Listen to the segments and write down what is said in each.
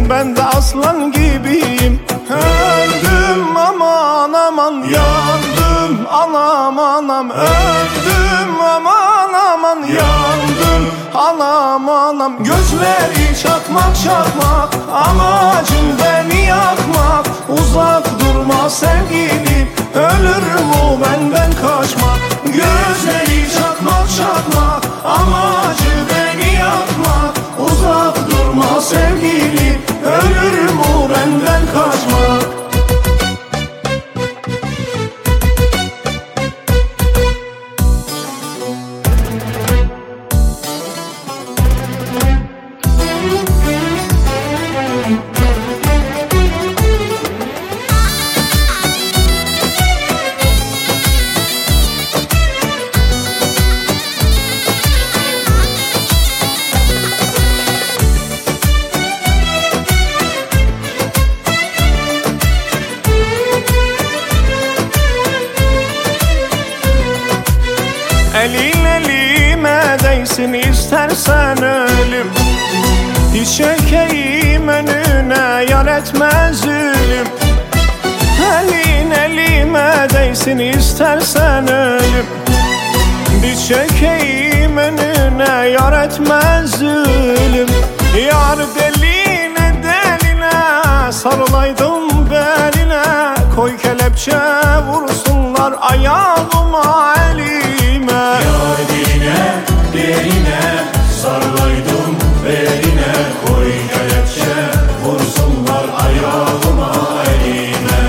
ben de aslan gibiyim. Öldüm aman aman, yandım anam anam. Öldüm aman aman, yandım anam anam. Gözleri çakmak çakmak, amacım beni yakmak. Uzak durma sevgilim, ölür mü benden kaçmak. Gözleri çakmak çakmak, amacı beni yakmak. Uzak durma sevgilim, ölür mü benden kaçmak. Elin elime değsin istersen ölüm. Hiç çökeyim önüne, yar etme zulüm. Elin elime değsin istersen ölüm. Diz çökeyim önüne, yar etme zulüm. Yar deline deline, sarılaydım beline. Koy kelepçe vursunlar ayağıma elime. Yar diline deline, sarılaydım beline. Koy kelepçe vursunlar ayağıma elime.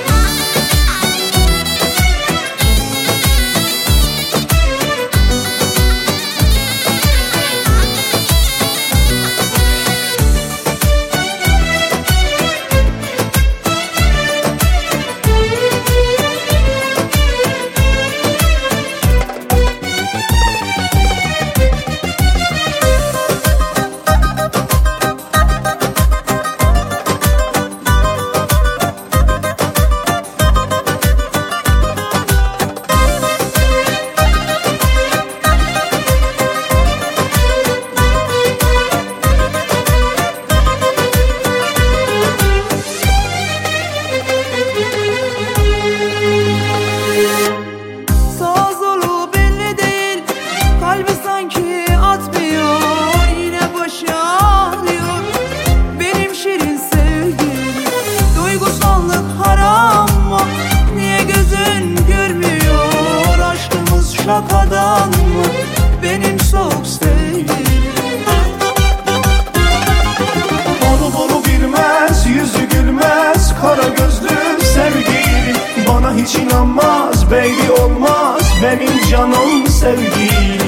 Şakadan mı benim soğuk sevgilim? Bolu bolu bilmez, yüzü gülmez, kara gözlü sevgilim. Bana hiç inanmaz, belli olmaz benim canım sevgilim.